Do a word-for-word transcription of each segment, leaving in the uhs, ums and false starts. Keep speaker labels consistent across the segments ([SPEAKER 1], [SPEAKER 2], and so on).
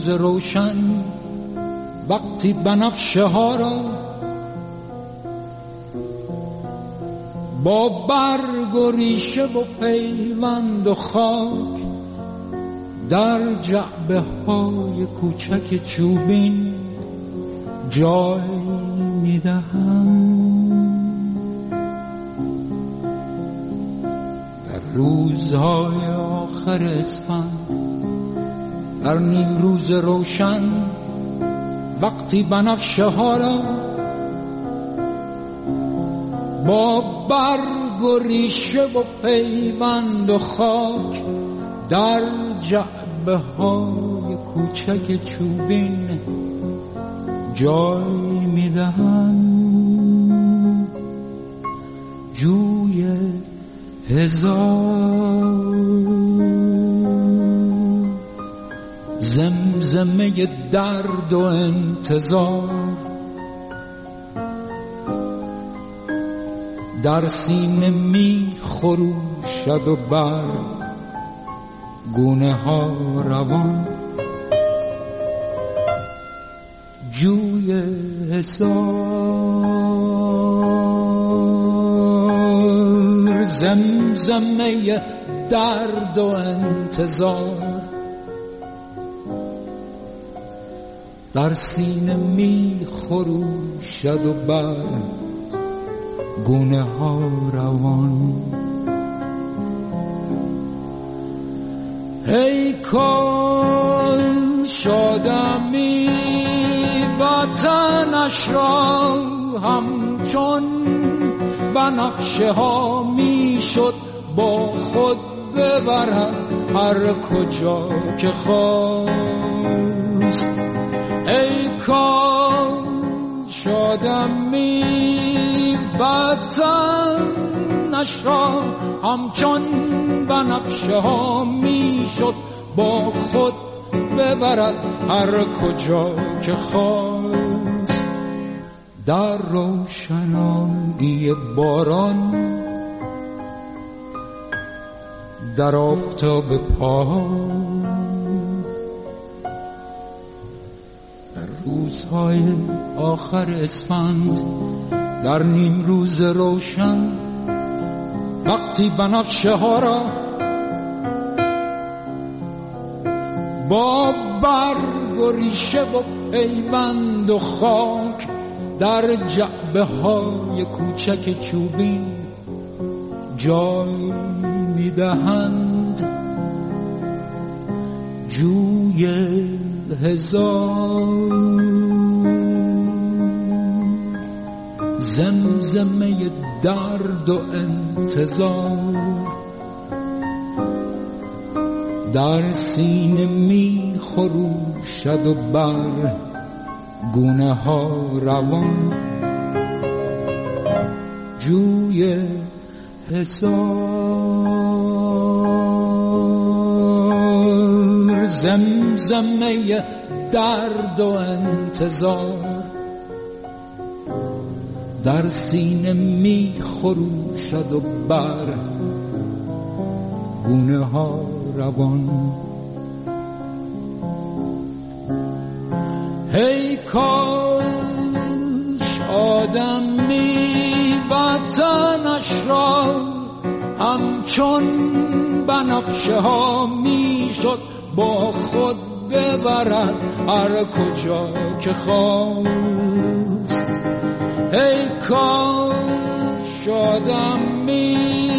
[SPEAKER 1] روز روشن وقتی بنفشه ها را با برگ و ریشه و پیوند و خاک در جعبه های کوچک چوبین جای میدهم. در روزهای آخر اسفند در نیم روز روشن وقتی بنفشه ها را با برگ و ریشه و پیوند و خاک در جعبه های کوچک چوبین جای میدهم. جوی هزار زمزمه درد و انتظار در سینه می خروشد و بر گونه ها روان. جوی هزار زمزمه درد و انتظار در سینه می خروشد و بر گونه ها روان. ای کاش آدمی وطنش را همچون بنفشه ها می شد با خود ببرد هر کجا که خواست. ای کاش آدمی وطنش را همچون بنفشه ها می شد با خود ببرد هر کجا که خواست. در روشنایی باران در آفتاب پا در روزهای آخر اسفند در نیم روز روشن وقتی بنفشه ها را با برگ و ریشه و پیوند و خاک در جعبه های کوچک چوبین جای میدهند. جوی هزار زمزمه درد و انتظار در سینه می خروشد و بر گونه ها روان. جوی هزار زمزمه درد و انتظار در سینه می خروشد و بر گونه ها روان. ای کاش آدمی وطنش را همچون بنفشه ها می شد با خود ببرد هر کجا که خواست. ای کاش آدمی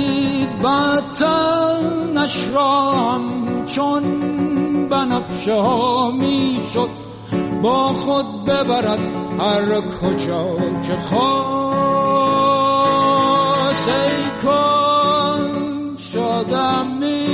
[SPEAKER 1] وطنش را همچون بنفشه ها می شد با خود ببرد هر کجا که خواست. ای کاش آدمی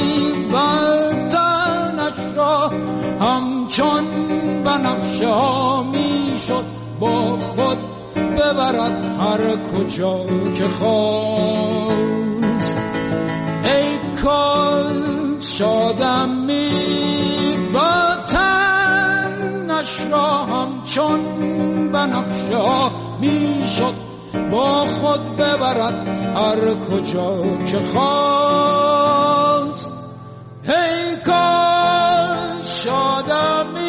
[SPEAKER 1] وطنش را همچون بنفشه ها می شد با خود ببرد هر کجا که خواست. ای کاش آدمی وطنش را همچون بنفشه ها می شد با خود ببرد هر کجا که خواست. ای کاش آدمی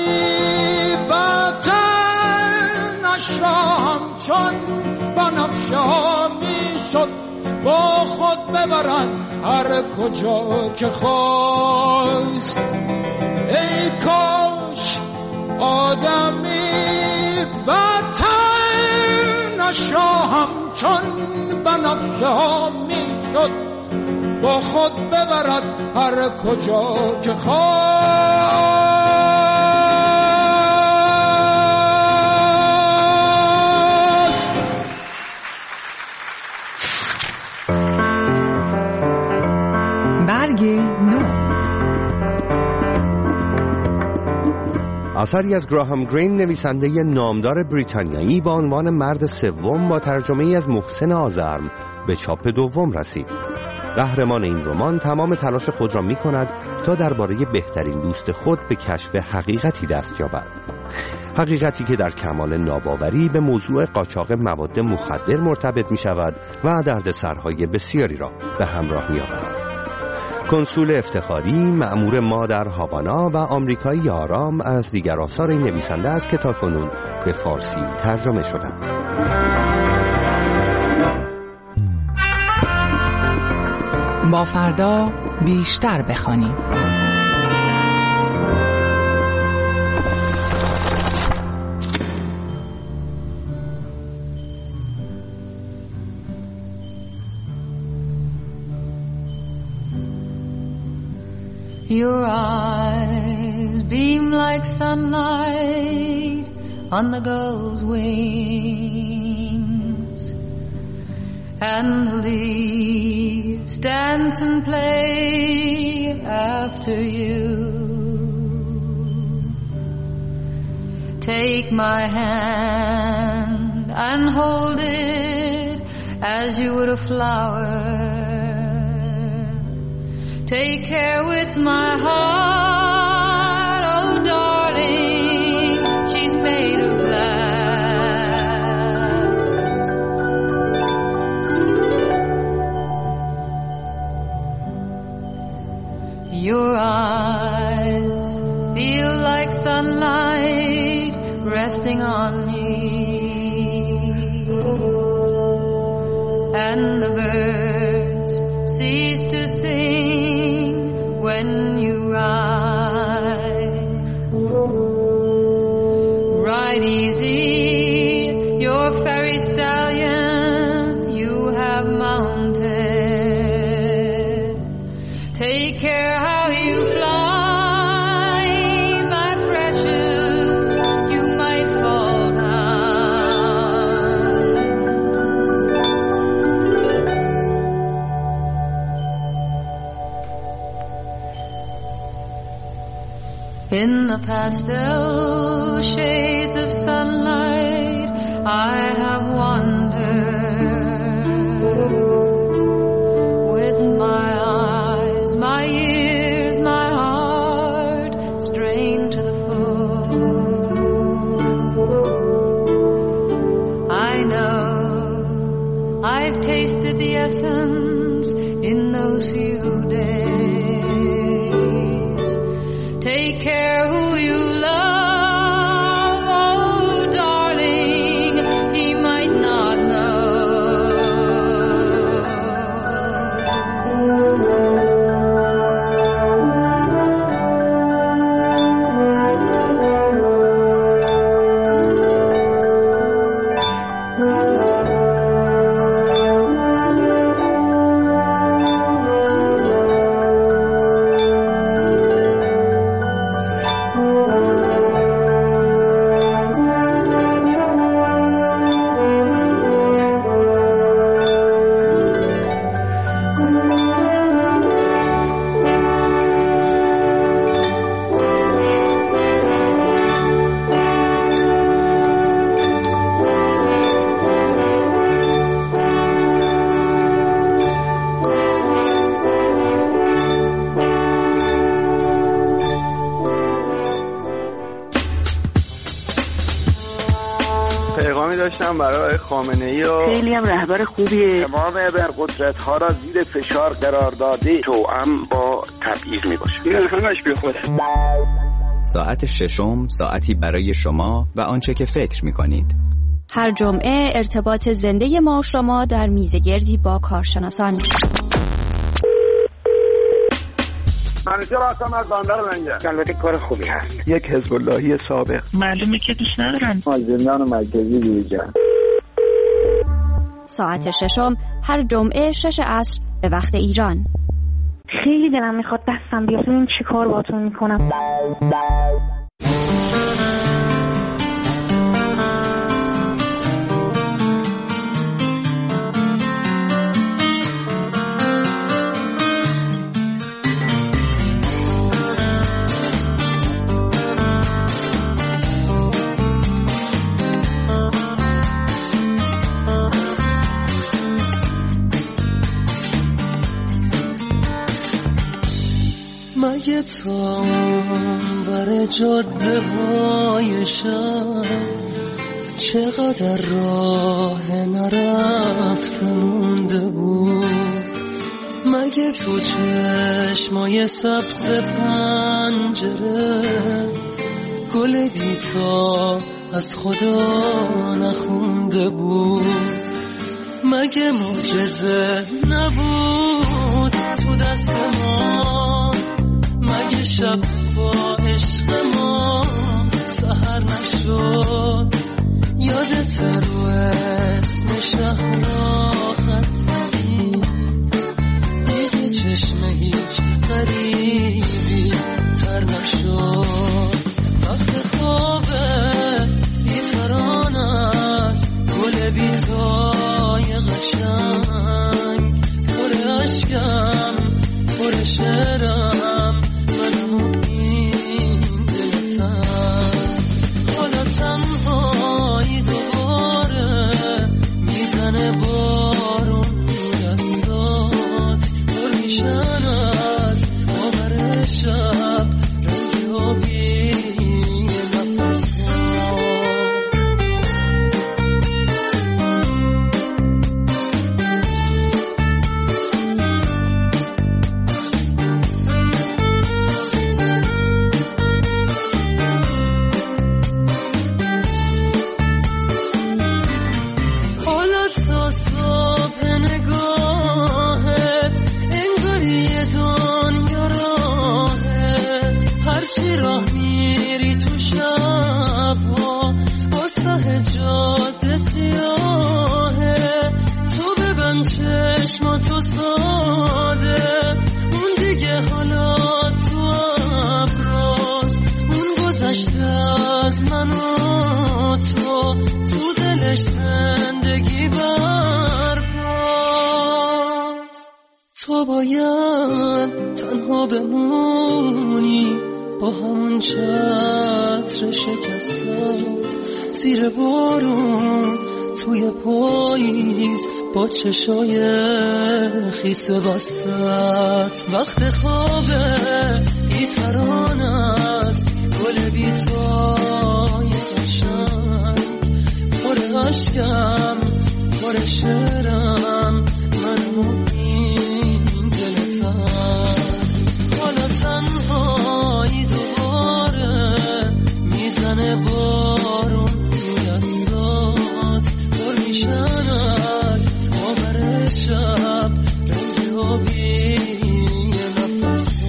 [SPEAKER 1] همچون بنفشه ها می شد با خود ببرن هر کجا که خواست. ای کاش آدمی وطن نشا همچون بنفشه ها می شد با خود ببرد هر کجا که خواست.
[SPEAKER 2] برگ نو.
[SPEAKER 3] اثری از گراهام گرین، نویسنده نامدار بریتانیایی، با عنوان مرد سوم با ترجمه از محسن آذرم به چاپ دوم رسید. قهرمان این رمان تمام تلاش خود را می کند تا درباره بهترین دوست خود به کشف حقیقتی دست یابد. حقیقتی که در کمال ناباوری به موضوع قاچاق مواد مخدر مرتبط می شود و دردسرهای بسیاری را به همراه می آورد. کنسول افتخاری، مأمور ما در هاوانا و آمریکایی آرام از دیگر آثار این نویسنده است که تاکنون به فارسی ترجمه شدند.
[SPEAKER 2] با فردا بیشتر بخوانیم.
[SPEAKER 4] Your eyes beam like sunlight on the gull's wings, and the leaves dance and play after you. Take my hand and hold it as you would a flower. Take care with my heart, oh darling, she's made of glass. Your eyes feel like sunlight resting on me, and the birds cease to sing when you ride. Ride easy, your fairy stallion you have mounted. Take care how you fly, my precious, you might fall down. In the pastel shades of sunlight, I have wandered with my eyes, my ears, my heart strained to the full. I know I've tasted the essence in those few days. Take care who you love, oh darling, he might not know.
[SPEAKER 5] پیغامی داشتم برای خامنه‌ای و
[SPEAKER 6] خیلی هم رهبر خوبیه.
[SPEAKER 5] تمام ابرقدرت‌ها را زیر فشار قرار داده، توأم با تبعیض میباشه. این همش بیخوده.
[SPEAKER 7] ساعت ششم، ساعتی برای شما و آنچه که فکر میکنید.
[SPEAKER 6] هر جمعه ارتباط زنده ما و شما در میزگردی با کارشناسان.
[SPEAKER 5] منیجر هستم از بندر لنگر. البته کار خوبی هست. یک حزب اللهی سابق.
[SPEAKER 7] معلومه که دوست ندارن.
[SPEAKER 5] زندان مرکزی دیجا.
[SPEAKER 6] ساعت ششم هر جمعه شش عصر به وقت ایران.
[SPEAKER 8] خیلی دلم میخواد دستم بیاد ببینم چی کار باهاتون میکنم.
[SPEAKER 9] مگه تا بر جاده های شهر چقدر راه نرفته مونده بود، مگه تو چشمای سبز پنجره گل بیتا از خدا نخونده بود، مگه معجزه نبود تو دست ما، مگه شب با عشق ما سحر نشد، یادت رو اسم شهرها خط زدی، دیگه چشم هیچ غریبی تر نشد، وقت خوابه بیتران است گل بیتای قشنگ، پر عشقم پر شعرم منو این دلتم، حالا تنهایی دوباره میزنه بارون دستات، پر میشن از باور شب رنگ آبی نفس چی راه میری تو شبها با سه جاده سیاهه، تو ببند چشماتو ساده، اون دیگه حالا تو ابراز، اون گذشته از من و تو، تو دلش زندگی برپاست، تو باید تنها بمونی با همون چتر شکستت زیر بارون توی پاییز با چشای خیس بستت، وقت خوابه بیتران است گل بیتای قشنگ، پر عشقم پر شعرم منو این دلتم، حالا تنهایی دوباره میزنه بارون دستات، پر میشن از باور شب رنگ آبی نفس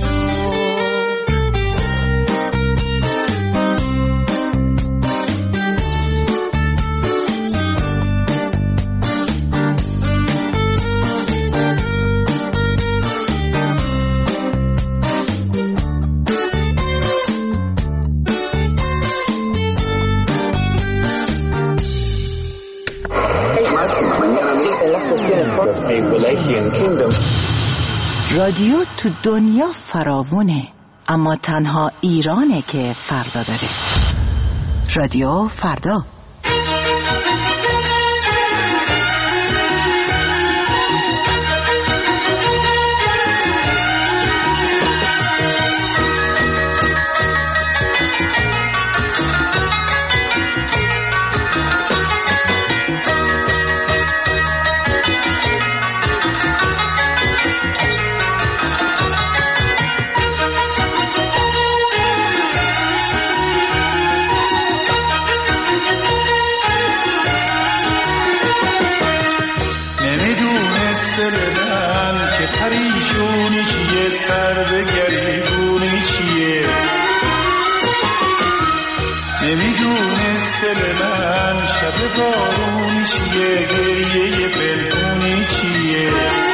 [SPEAKER 10] رادیو تو دنیا فراوونه، اما تنها ایرانه که فردا داره. رادیو فردا.
[SPEAKER 7] بارونی چیه، گریه پلکونی چیه.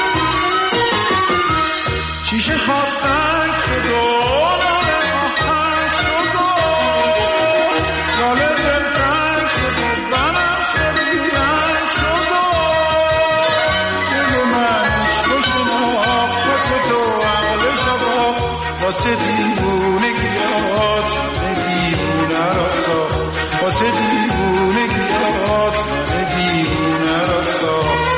[SPEAKER 7] شیشه خواستن شد و ناله آهنگ شد و ناله دلتنگ شد و بنم شد بیرنگ شد و دل منش خوشنا خود تو عقل شبا واسه دیوونگیات دیوونه را ساخت، واسه دیوونگیات دیوونه را ساخت.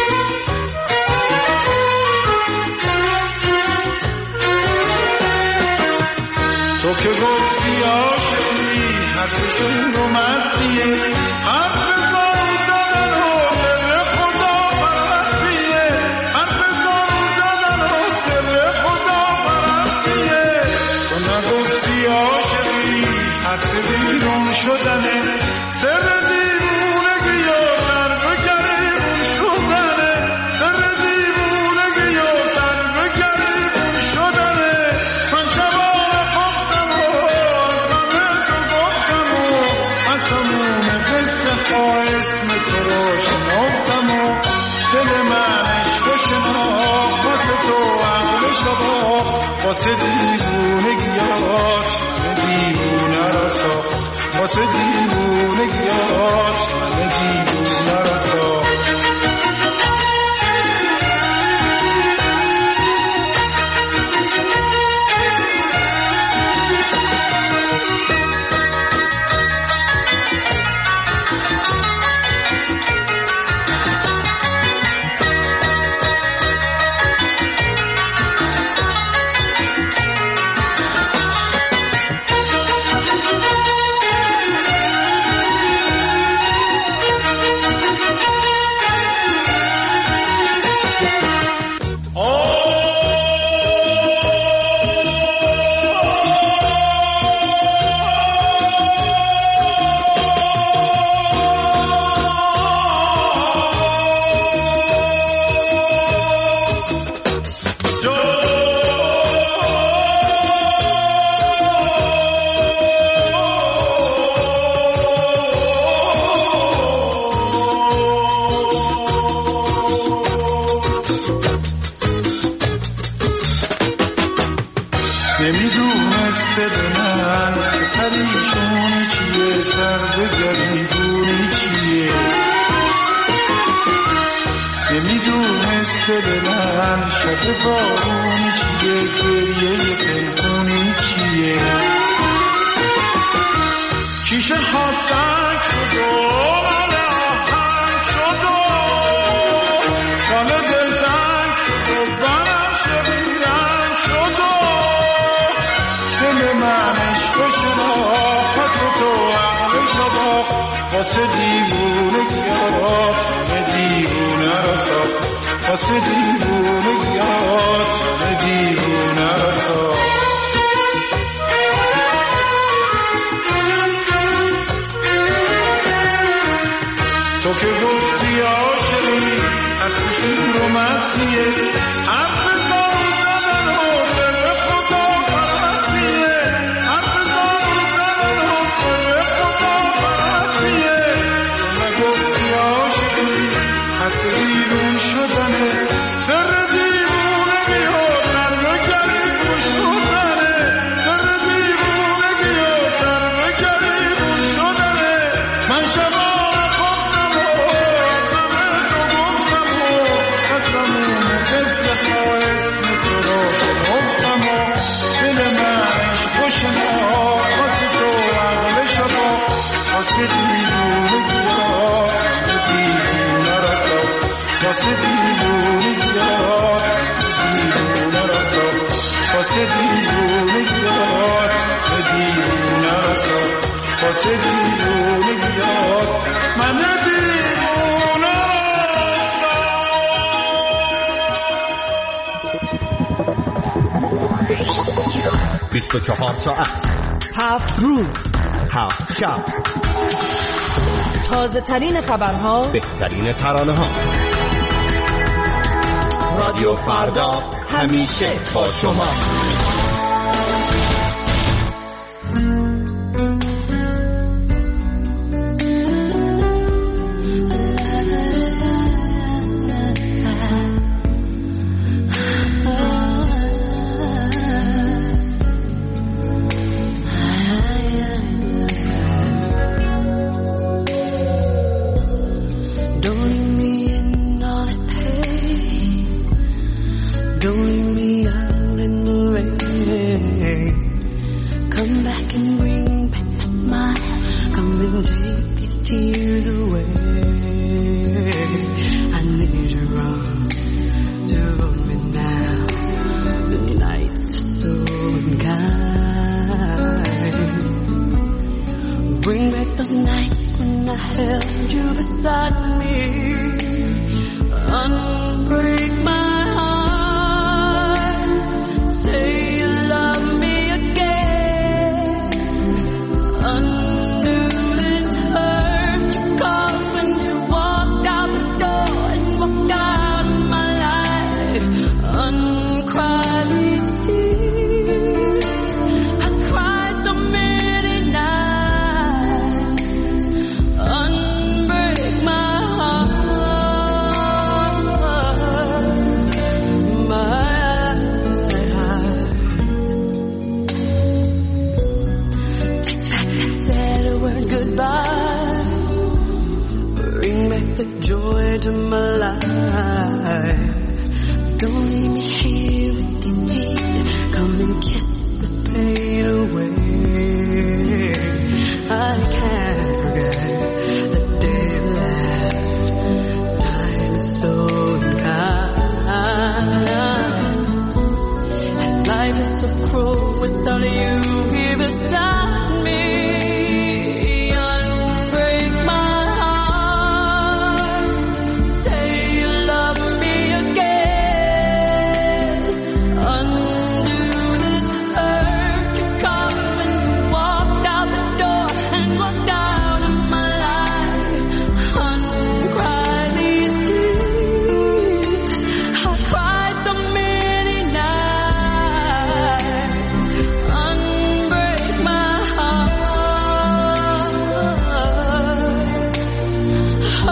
[SPEAKER 7] تو که گفتی عاشقی حرفشون رو مستیه، حرف زارو زدن و سر خدا پرستیه، حرف زارو زدن و سر خدا پرستیه. تو نگفتی عاشقی حرف بیرون شدنه، سر دیوونگی و سر به گریبون شدنه، سر دیوونگی و سر به گریبون شدنه. من شبانه خواستم و از تو گفتم و از تموم قصه ها اسم تو رو شناختم و دل منش رو شناخت، واسه تو عقل شبا واسه دیوونگیات من دیوونه را ساخت، واسه دیوونگیات من دیوونه را ساخت. نمیدونسته به من که پریشونی چیه، سر به گریبونی چیه. نمیدونسته به من شب بارونی چیه، گریه پلکونی چیه. شیشه خواستن شد و ناله آهنگ شد و ناله دلتنگ شد و بنم شد بیرنگ شد و دل منش رو شناخت و تو عقل شباخت، واسه دیوونگیات من دیوونه را ساخت، واسه دیوونگیات من دیوونه را ساخت. تو که گفتی عاشقی حرفشون رو مستیه، حرف زارو زدن و سر خدا پرستیه، حرف زارو زدن و سر خدا پرستیه. تو نگفتی عاشقی حرف بیرون شدنه، سر دیوونگی و سر به گریبون شدنه، سر دیوونگی و سر به گریبون شدنه. من شبانه خواستم و از تموم قصه ها اسم تو رو شناختم و دل منش رو شناخت، واسه تو عقل شبا واسه دیوونگیات دیوونه را ساخت، واسه دیوونگیات دیوونه را ساخت، واسه دیوونگیات دیوونه را ساخت، واسه دیوونگیات من دیوونه را ساخت.
[SPEAKER 3] بیست و چهار ساعت،
[SPEAKER 2] هفت روز،
[SPEAKER 3] هفت شب،
[SPEAKER 2] تازه ترین خبرها،
[SPEAKER 3] بهترین ترانه ها. رادیو فردا همیشه با شما.
[SPEAKER 9] beside me, unbreak my heart, say you love me again, undo this hurt you caused when you walked out the door and walked out of my life, uncry these tears I cried so many nights, unbreak my heart, my heart. Take back that sad word goodbye, bring back the joy to my life. Don't leave me here with these tears, come and kiss the pain away. I can't forget the day we left, time is so unkind, and life is so cruel without you here beside me. Unbreak my heart, say you love me again, undo this hurt you caused when you walked out the door and walked out of my life, uncry these tears I cried so many nights, unbreak my heart, oh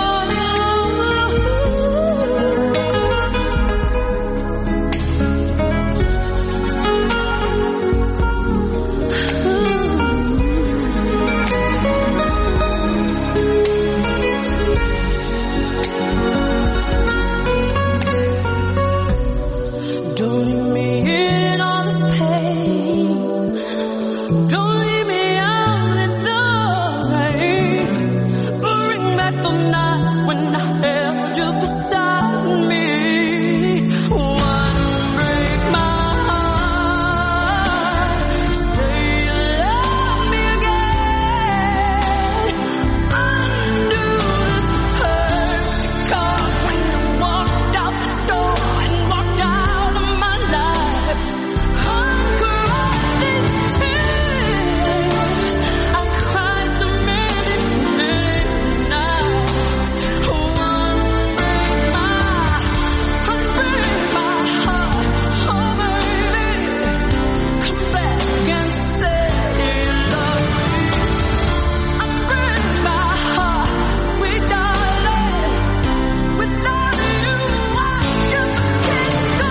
[SPEAKER 9] don't leave me in all this pain, don't leave me out in the rain, bring back the nights when I held you beside me, unbreak my heart, say you love me again, undo this hurt you caused when you walked out the door and walked out of my life, uncry these tears I cried so many, many nights, unbreak my, unbreak my heart, oh baby, come back and say you love me, unbreak my heart, sweet darling, without you I just can't go.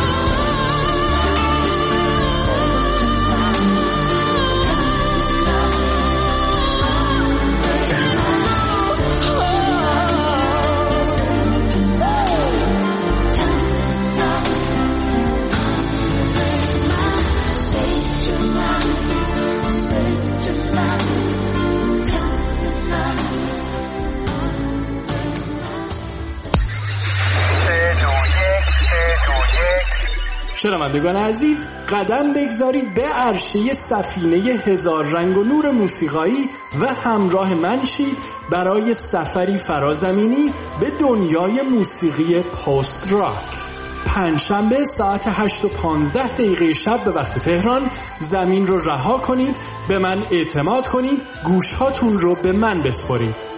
[SPEAKER 11] شنوندگان عزیز، قدم بگذارید به عرشه سفینه هزار رنگ و نور موسیقایی و همراه من شید برای سفری فرازمینی به دنیای موسیقی پست راک. پنجشنبه ساعت هشت و پانزده دقیقه شب به وقت تهران زمین رو رها کنید، به من اعتماد کنید، گوشهاتون رو به من بسپارید.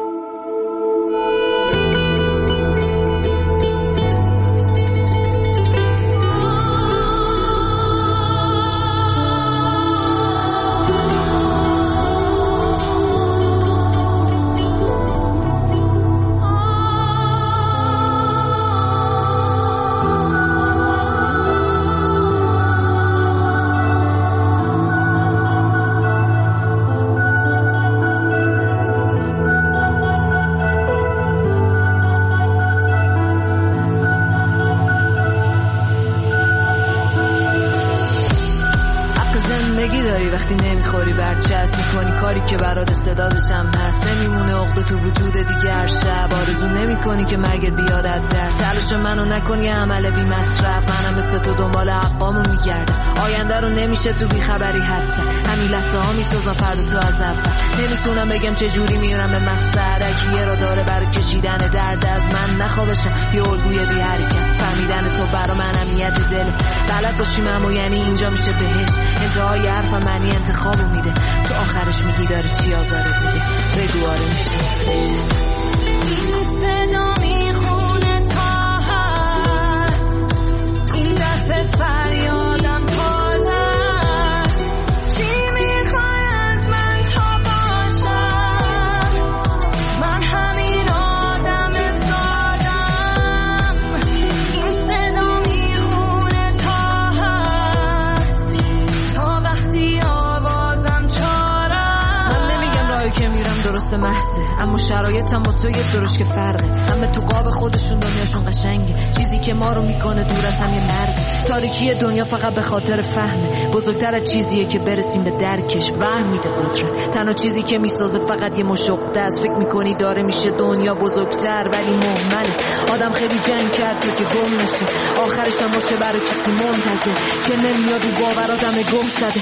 [SPEAKER 2] وقتی نمیخوری برچسب میکنی کاری که برات صدادشم هست، نمیمونه عقده تو وجود دیگه، هر شب آرزو نمی نمی‌کنی که مگر بیارد در تلاش منو نکنی عمل بی مصرف. منم مثل تو دنبال حقامو میگردم، آینده رو نمیشه تو بی خبری حد زد. همین لحظه ها میسازم فردا تو از اول. نمیتونم بگم چه جوری میرم به مقصد، اگه را داره برای کشیدن درد از من نخوابشم یه الگوی بی حرکت. فهمیدن تو برا من اهمیت دل، بلد باشیم اما یعنی اینجا میشه بهت. انتهای حرف منی انتخابو میده، تو آخرش میگی داره چی آزارت میده. بگو آره میشه. این صدا میخونه تا هست، این دفعه فریادم تازه است. چی میخوای از من تا باشم؟ من همین آدم سادم. این صدا میخونه تا هست، تا وقتی آوازم چاره. من نمیگم راهی که میرم درست محضه، اما شرایطم با تو یه درش که فرقه. همه تو قاب خودشون دنیاشون قشنگه، چیزی که ما رو میکنه دور از هم یه مرز. تاریکی دنیا فقط به خاطر فهمه، بزرگتر از چیزیه که برسیم به درکش. وهم میده قدرت، تنها چیزی که میسازه فقط یه مشقه است. فکر میکنی داره میشه دنیا بزرگتر ولی مهمله. آدم خیلی جنگ کرد تو که گم نشه، آخرش هم باشه برای کسی منتظر که نمیاد و باور آدم گم زده.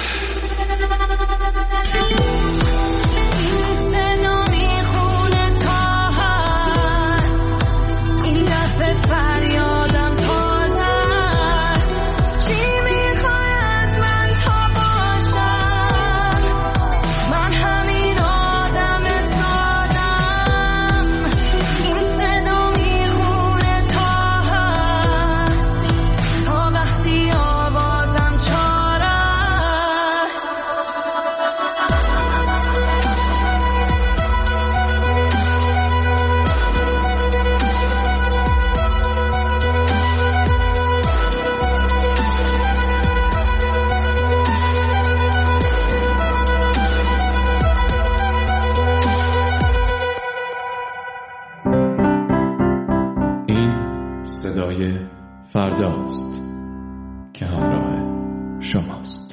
[SPEAKER 2] فریادم تازه است. چی میخوای از من تا باشم؟ من همین آدم سادم. این صدا میخونه تا هست، تا وقتی آوازم چاره است.
[SPEAKER 12] صدای فرداست که همراه شماست.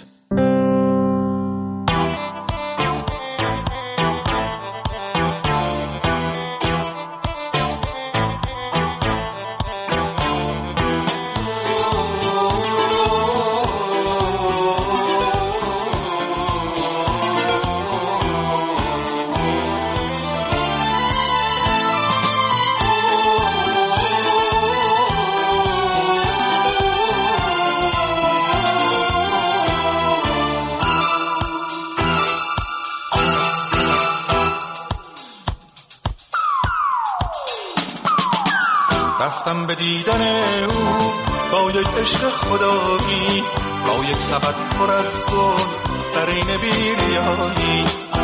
[SPEAKER 7] رفتم به دیدن او با یک عشق خدایی، با یک سبد پر از گل در این بیریایی.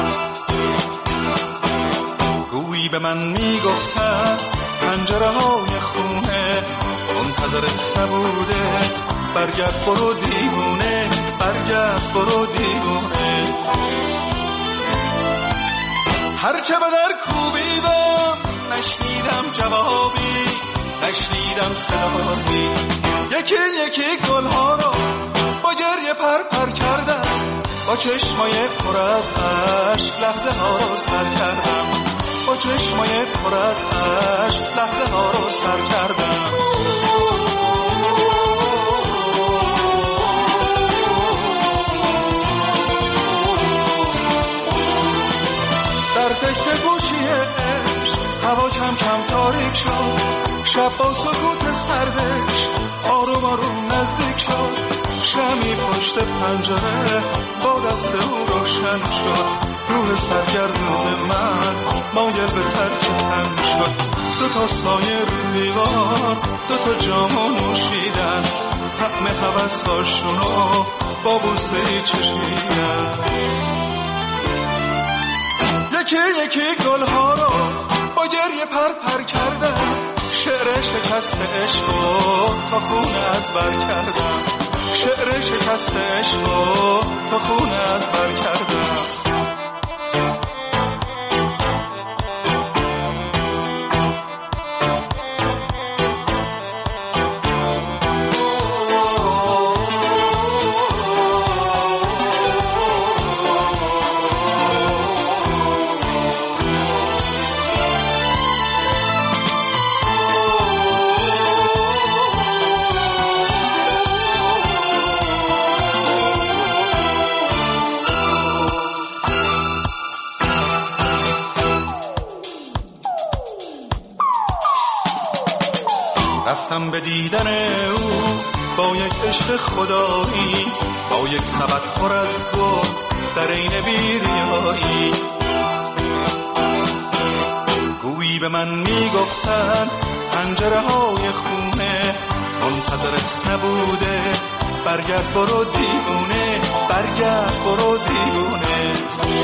[SPEAKER 7] گویی به من میگفتن پنجره های خونه منتظرت نبوده، برگرد برو دیوونه، برگرد برو دیوونه. هرچه به در کوبیدم نشنیدم جوابی، نشنیدم صدایی. یکی یکی گلها رو با گریه پر پر کردم، با چشمای پر از اشک لحظه ها رو سر کردم، با چشمای پر از اشک لحظه ها رو سر کردم. در دشت گوشی عشق هوا کم کم تاریک شد، شب با سکوت سردش آروم آروم نزدیک شد. شمی پشت پنجره با دست او روشن شد، روح سرگردون من مایل به ترک تن شد. دو تا سایه رو دیوار، دو تا جامو نوشیدن، طعم هوس‌هاشونو با بوسه‌ای چشیدن. یکی یکی گلها رو با گریه پر پر کردم، شعر شکست عشقو تا خونه از بر کردم، شعر شکست عشقو تا خونه از بر کردم. رفتم به دیدن او با یک عشق خدایی، با یک سبد پر از گل در این بیریایی. گویی به من میگفتن پنجره های خونه منتظرت نبوده، برگرد برو دیوونه، برگرد برو دیوونه.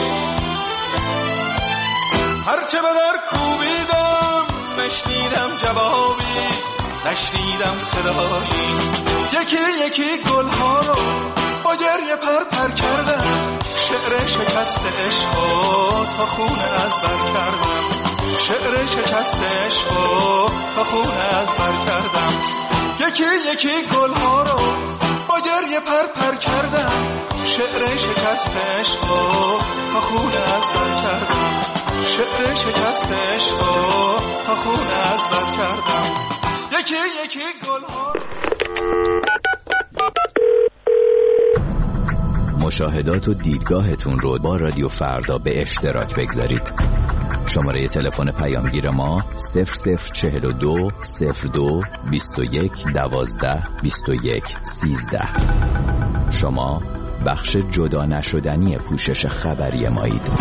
[SPEAKER 7] هرچه به در کوبیدم نشنیدم جوابی، نشنیدم صدایی. یکی یکی گلها رو با گریه پر پر کردم، شعر شکست عشقا تا خون از بر کردم، شعر شکست عشقا تا خون از بر کردم. یکی یکی گلها رو با گریه پر پر کردم، شعر شکست عشقا تا خون از بر کردم، شعر شکست عشقا تا خون از بر کردم. یکی یکی گلها.
[SPEAKER 13] مشاهدات و دیدگاهتون رو با رادیو فردا به اشتراک بگذارید. شماره تلفن پیامگیر ما صفر صفر چهل و دو صفر دو بیست و یک دوازده بیست و یک سیزده. شما بخش جدا نشدنی پوشش خبری مایید.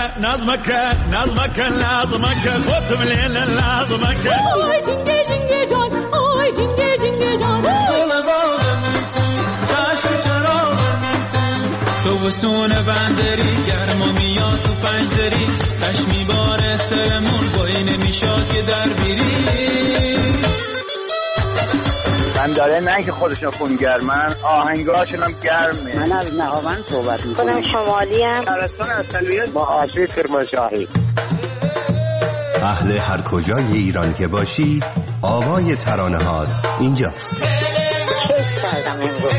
[SPEAKER 14] نظمك نظمك لازمك خودم لیل لازمک
[SPEAKER 15] آی جنگه جنگه جان آی جنگه جنگه جان
[SPEAKER 1] دل باغم تو چشم چراغم تو تو وسونه بندری گرما میاد تو پنجدری تش میباره سرمون بایی نمیشاد که در بیری
[SPEAKER 5] من داره نه که خودشون خونگرمن آهنگاشون هم گرمه.
[SPEAKER 16] من از نهاوند صحبت میکنم. خودم شمالی هم
[SPEAKER 5] شهرستان اصلیت با آسیب کرمانشاهی.
[SPEAKER 3] اهل هر کجای ایران که باشی آوای ترانه هات اینجاست.
[SPEAKER 16] کیف کردم امروز.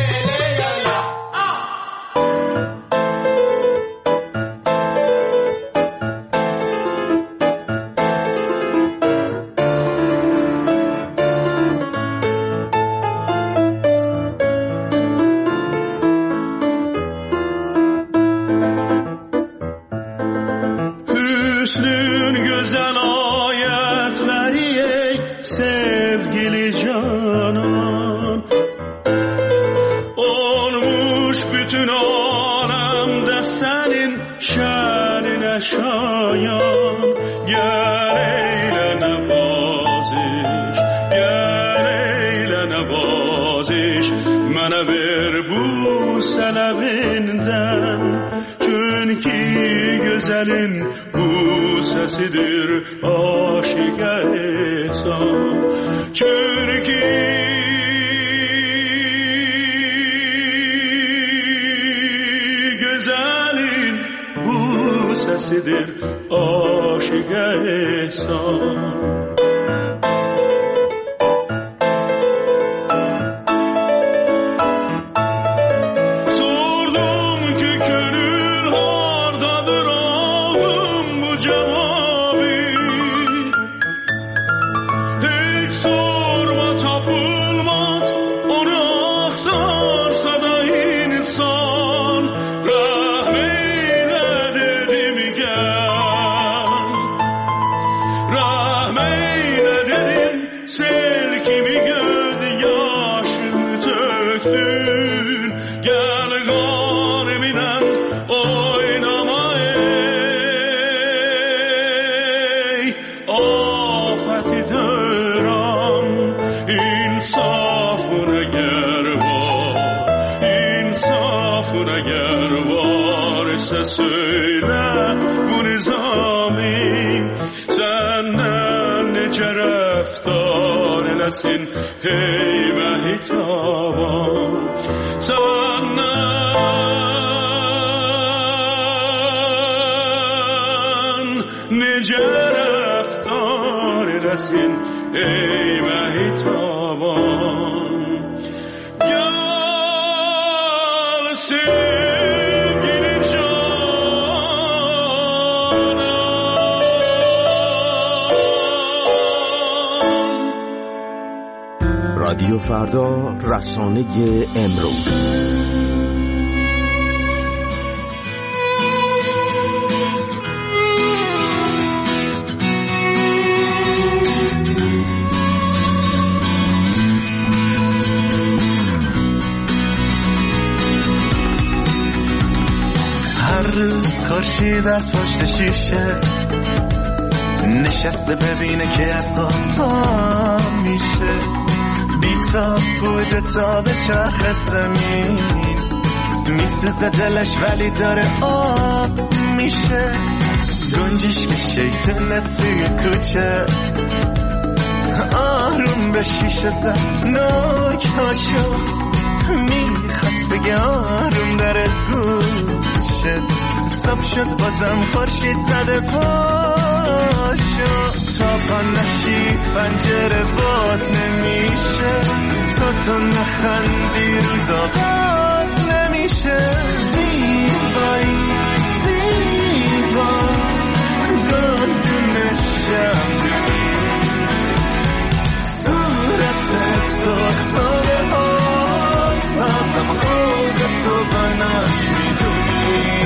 [SPEAKER 7] Sidir aşık ehsan Çünkü güzelin bu sesidir aşık ehsan söyle bu nizami senden nece raftar eylesin hey mehitaban senden nece raftar eylesin hey mehitaban gelsin
[SPEAKER 17] رادیو فردا، رسانه امروز.
[SPEAKER 18] هر روز خورشید از پشت شیشه نشسته ببینه که از خواب میشه بی‌تاب بوده تا به چرخ زمین میسوزه دلش ولی داره آب میشه گنجش که شیطنه توی کوچه آروم به شیشه زد ناک هاشو میخواست بگه آروم داره گوشه صبح شد بازم خورشید زده پاشو تا پا نشی پنجره باز نمیشه تا تو نخندی روزا باز نمیشه زیبایی زیبا گلدون شمدونی صورتت سرخ هاست بازم خودتو بناش میدونی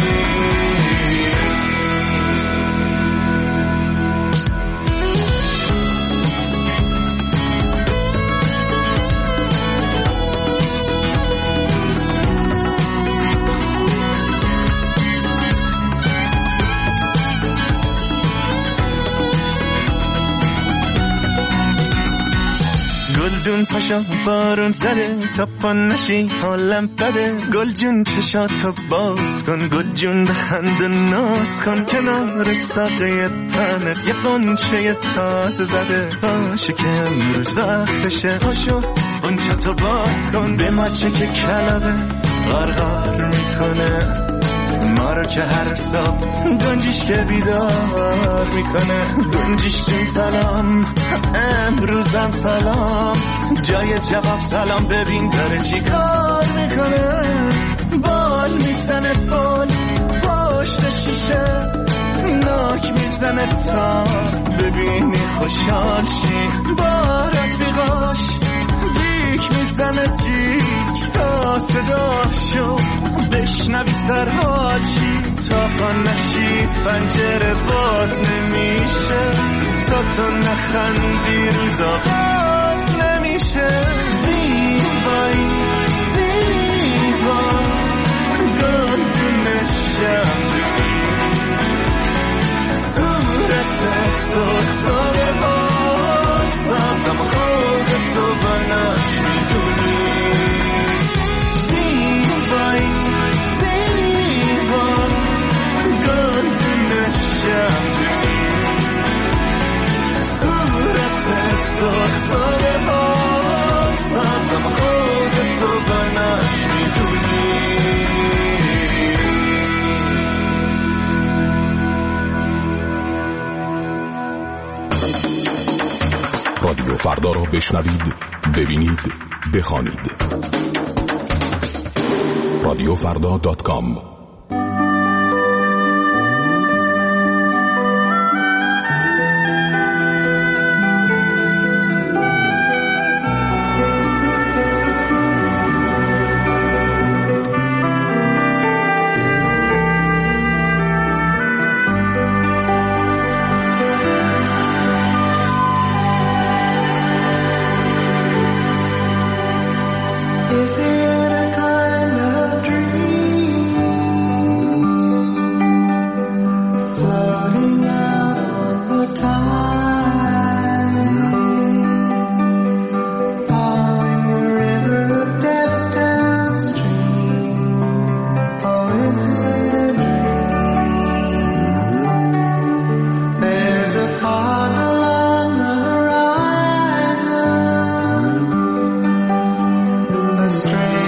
[SPEAKER 18] گلدون پاشا بارون زده تا پا نشی حالم بده گل جون چشاتو باز کن گل جون بخند و ناز کن کنار ساقه تنت یه قنچه تازه زده باشه که امروز وقتشه پاشو قنچه تو باز کن به مچه که کلابه غرغر میکنه ما رو که هر صبح گنجیش که بیدار میکنه گنجیش جون سلام امروزم سلام جای جواب سلام ببین داره چی کار میکنه بال میزنه بال پشت شیشه ناک میزنه تا ببینی خوشحال شی با رفیقاش جیک میزنه جیک تا صداشو بشنوی سرحال شی تا پا نشی پنجره باز نمیشه تا تو نخندی روزا باز نمیشه زیبایی زیبا گلدون شمری صورتت سرخاره باز سازم خودتو بناش میدونی زیبایی زیبا گلدون شمری صورتت سرخاره باز سازم خودتو بناش میدونی
[SPEAKER 19] رادیو فردا را بشنوید، ببینید، بخوانید. رادیو فردا دات کام
[SPEAKER 9] Is it a kind of dream floating out on the tide, following the river of death downstream? Or is it a dream? There's a fog along the horizon, a strange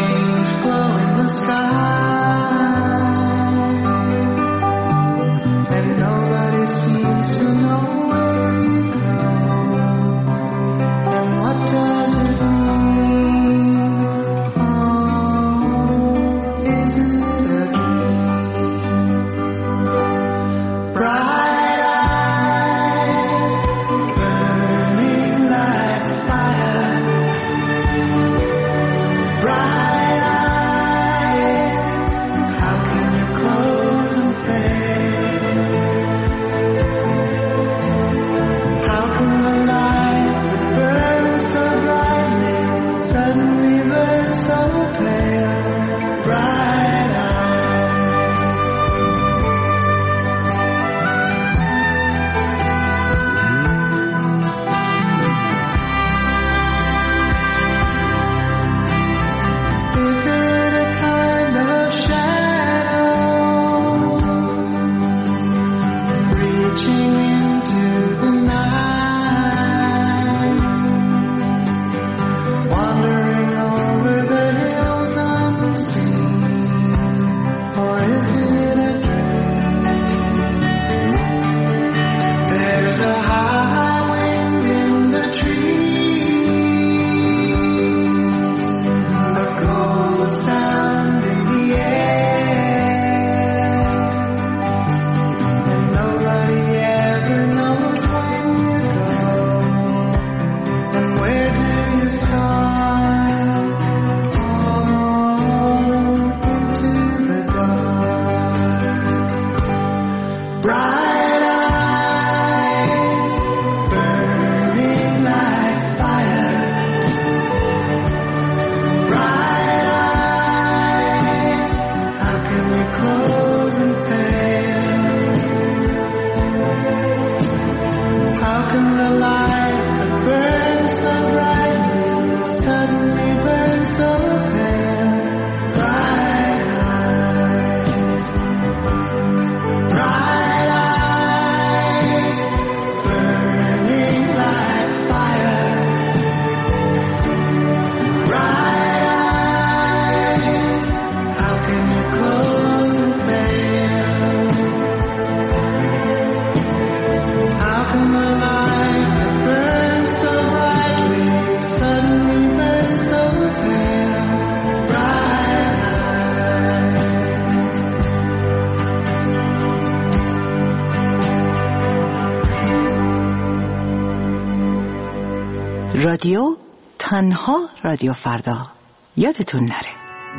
[SPEAKER 10] رادیو، تنها رادیو فردا. یادتون نره.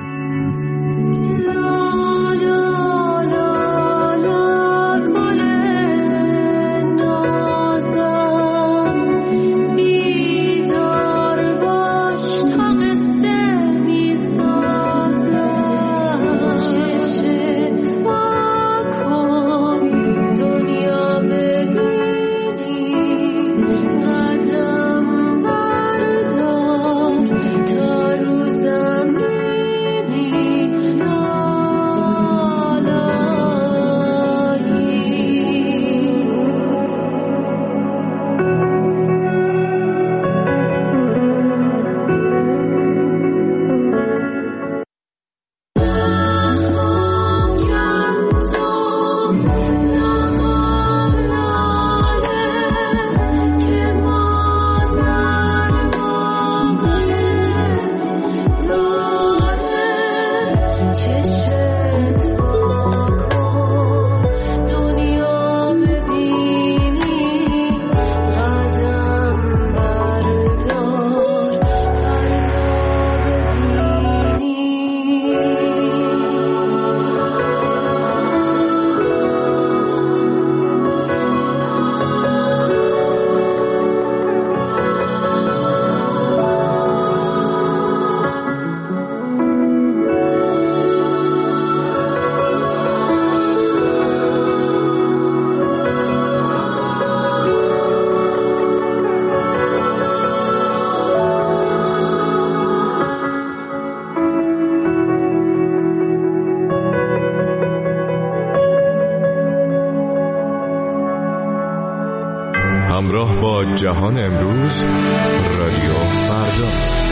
[SPEAKER 19] همراه با جهان امروز، رادیو فردا.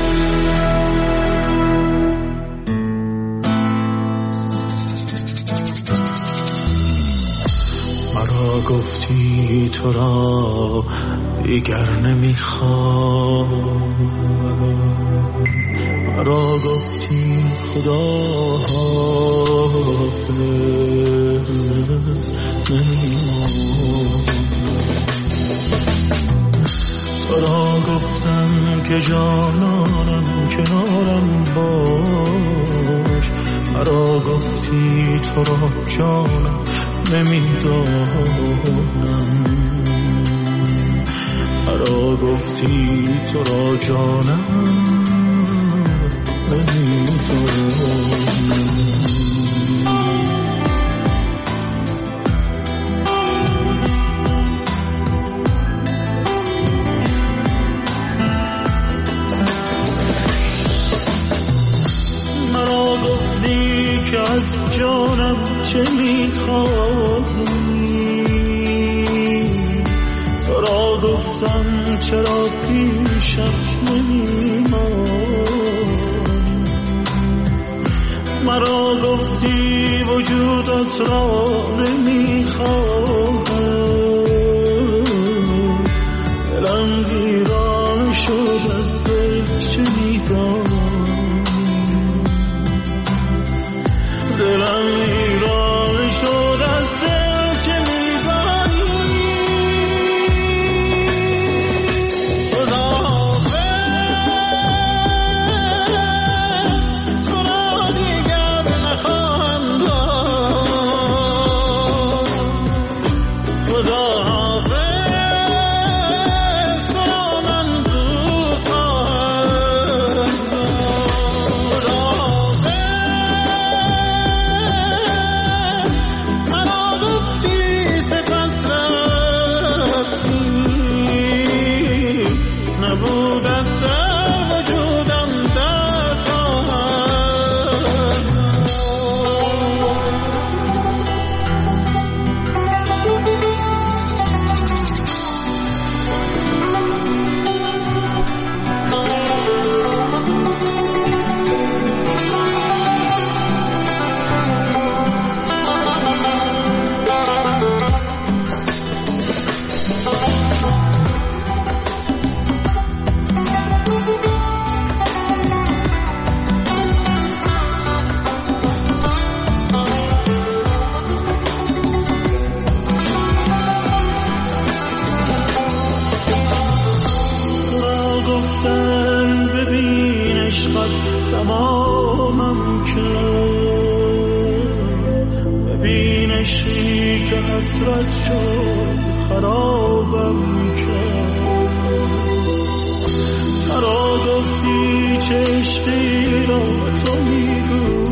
[SPEAKER 7] مرا گفتی تو را دیگر نمیخوام، مرا گفتی خدا حافظ نمیخوام، تو را گفتم که جانانم کنارم باش، مرا گفتی تو را جانم نمیدانم، مرا گفتی تو را جانم نمیدانم. از جانم چه میخوایی، تو را گفتم چرا پیشم نمیمانی، مرا گفتی وجودت را نمیخواهم، دلم ویران شد از دل شنیدم، دلم ایران شد از دل چه می‌زنی. خدا حافظ، تو را دیگر نخواهم داد، خدا حافظ، تو را من دوست خواهم داد. گفتن ببین عشقت تمامم کرد، ببین عشقی که حسرت شد خرابم کرد. مرا گفتی چه عشقی را تو میگو